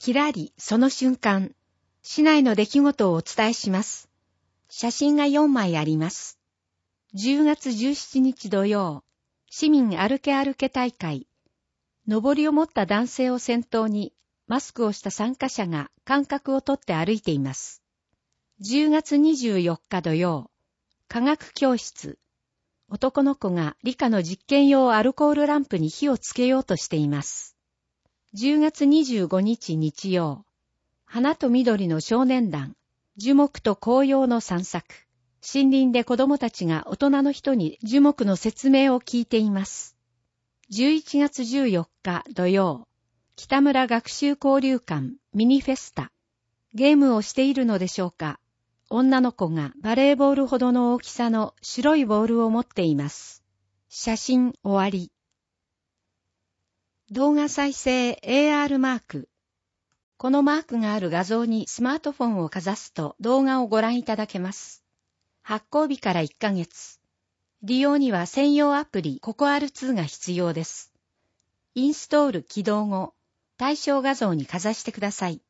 きらり、その瞬間。市内の出来事をお伝えします。写真が4枚あります。10月17日土曜、市民歩け歩け大会。上りを持った男性を先頭に、マスクをした参加者が間隔をとって歩いています。10月24日土曜、科学教室。男の子が理科の実験用アルコールランプに火をつけようとしています。10月25日日曜、花と緑の少年団、樹木と紅葉の散策。森林で子供たちが大人の人に樹木の説明を聞いています。11月14日土曜、北村学習交流館ミニフェスタ。ゲームをしているのでしょうか。女の子がバレーボールほどの大きさの白いボールを持っています。写真終わり。動画再生 AR マーク。このマークがある画像にスマートフォンをかざすと動画をご覧いただけます。発行日から1ヶ月。利用には専用アプリココ R2 が必要です。インストール起動後、対象画像にかざしてください。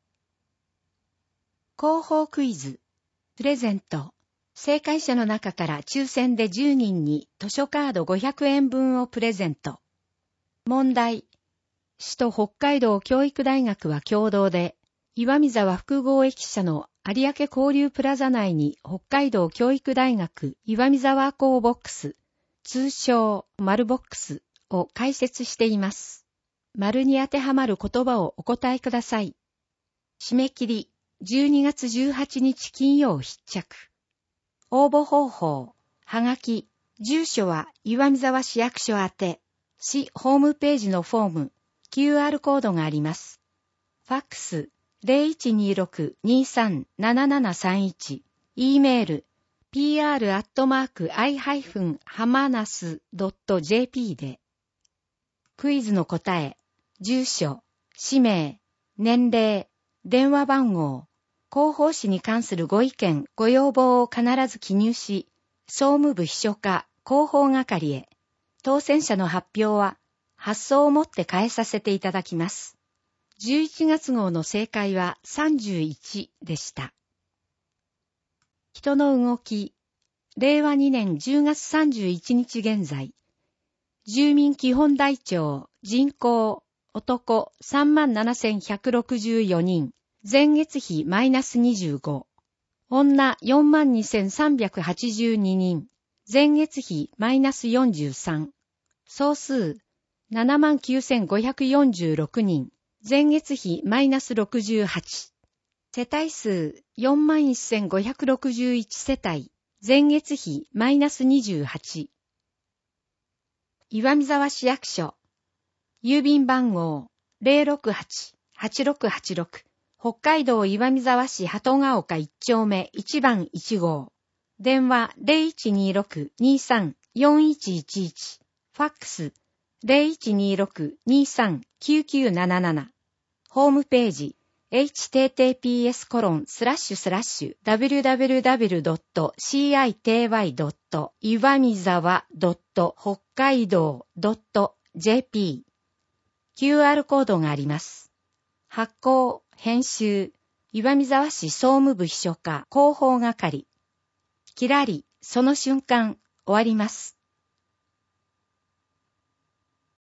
広報クイズ。プレゼント。正解者の中から抽選で10人に図書カード500円分をプレゼント。問題。市と北海道教育大学は共同で、岩見沢複合駅舎の有明交流プラザ内に北海道教育大学岩見沢校ボックス、通称丸ボックスを開設しています。丸に当てはまる言葉をお答えください。締め切り、12月18日金曜必着。応募方法、はがき、住所は岩見沢市役所宛て、市ホームページのフォーム、QR コードがあります。ファックス 0126-237731 E メール pr@i-hamanas.jp で。クイズの答え、住所、氏名、年齢、電話番号、広報誌に関するご意見、ご要望を必ず記入し、総務部秘書課広報係へ。当選者の発表は発送をもって返させていただきます。11月号の正解は31でした。人の動き。令和2年10月31日現在。住民基本台帳、人口、男37,164人。前月比マイナス25。女42,382人。前月比マイナス43。総数79,546人。前月比マイナス68。世帯数41,561世帯。前月比マイナス28。岩見沢市役所。郵便番号 068-8686。北海道岩見沢市鳩ヶ丘1丁目1番1号。電話 0126-23-4111。ファックス 0126-23-9977。ホームページ https://www.citiwa.iwamizawa.hokkaido.jp QR コードがあります。発行、編集、岩見沢市総務部秘書課広報係。きらり、その瞬間、終わります。